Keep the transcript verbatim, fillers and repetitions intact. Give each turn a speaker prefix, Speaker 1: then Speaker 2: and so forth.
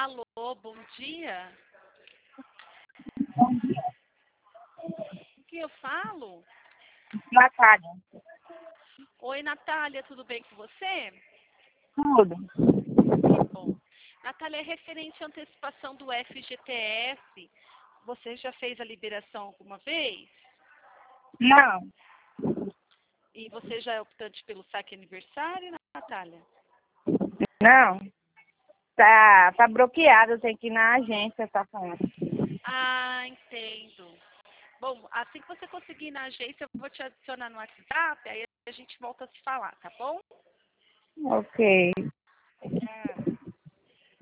Speaker 1: Alô, bom dia. O que eu falo?
Speaker 2: Natália.
Speaker 1: Oi, Natália, tudo bem com você?
Speaker 2: Tudo.
Speaker 1: Que bom. Natália, é referente à antecipação do F G T S. Você já fez a liberação alguma vez?
Speaker 2: Não,
Speaker 1: E você já é optante pelo saque aniversário, Natália?
Speaker 2: não. Tá, tá bloqueado, tem que ir na agência, tá falando.
Speaker 1: Ah, entendo. Bom, assim que você conseguir ir na agência, eu vou te adicionar no WhatsApp, aí a gente volta a se falar, tá bom?
Speaker 2: Ok.
Speaker 1: Ah.